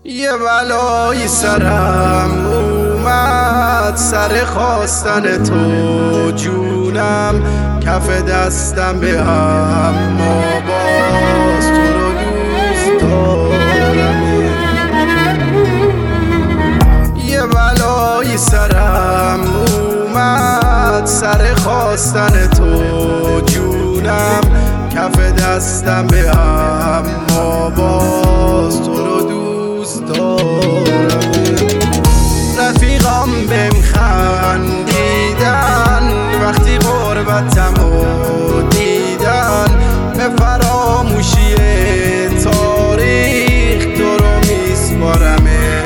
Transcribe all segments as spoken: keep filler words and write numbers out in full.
یه بلایی سرم اومد، سر خواستن تو جونم، کف دستم به هم، ما باز تو رو دوست دارم. یه بلایی سرم اومد، سر خواستن تو جونم، کف دستم به هم، ما باز تو رو دوست دارم. رفیقام بهم خندیدن وقتی غربتمو دیدن، به فراموشی تاریخ تو رو میسپارمه.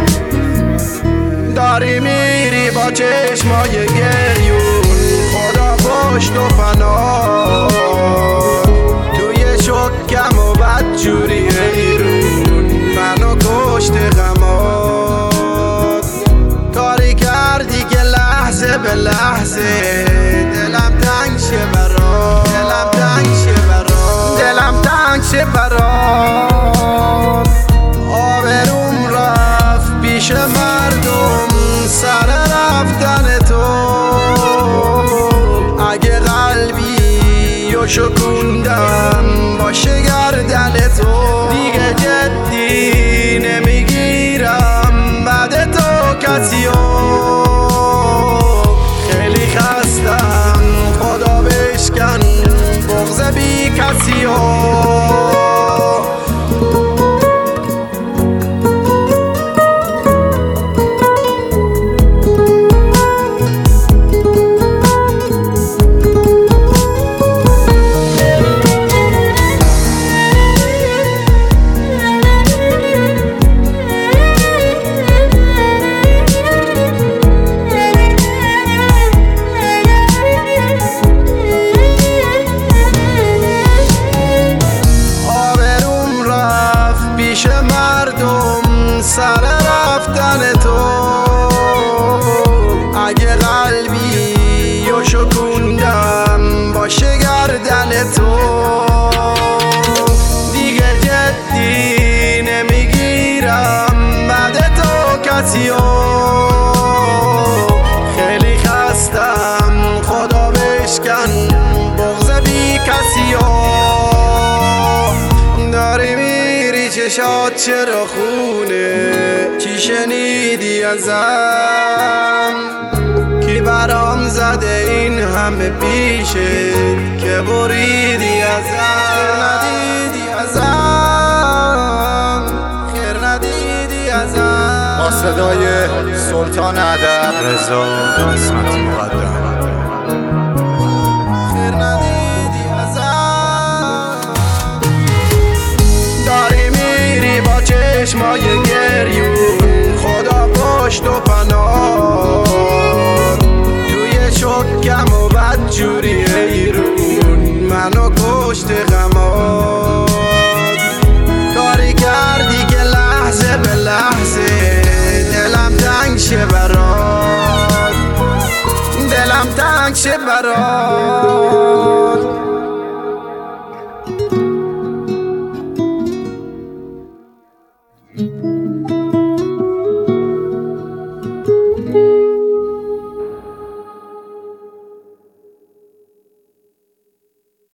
داری میری با چشمای گریون، خدا پشت و پناه، توی شکم و بدجوری ایرون منو کشت غمات. کاری کردی که لحظه به لحظه دلم تنگ شه برات، دلم تنگ شه برات، دلم تنگ شه برات. آبروم رفت پیش مردم سر رفتن تو، اگه قلبی و شکوندم باشه گردن تو، دیگه جدی نمیگیرم بعد تو کسیو. خیلی خستم خدا بشکن بغض بی کسیو. پیش مردم سر رفتن تو، اگه قلبی و شکوندم باشه گردن تو، دیگه جدی نمیگیرم بعد تو کسیو. خیلی خستم خدا بشکن بغض بی کسیو. داری میری چشات چرا خونه، چی شنیدی ازم، کی برام زده این همه پیشت که بریدی ازم. ندیدی ازم، خیر ندیدی ازم. با صدای سلطان ادب رضا قسمتی مقدم. خیر ندیدی ازم. داری میری با چشمای گریون، خدا پشت و پناه، توی شکم و بدجوری ایرون منو کشت غمات. کاری کردی که لحظه به لحظه دلم تنگ شه برات، دلم تنگ شه برات.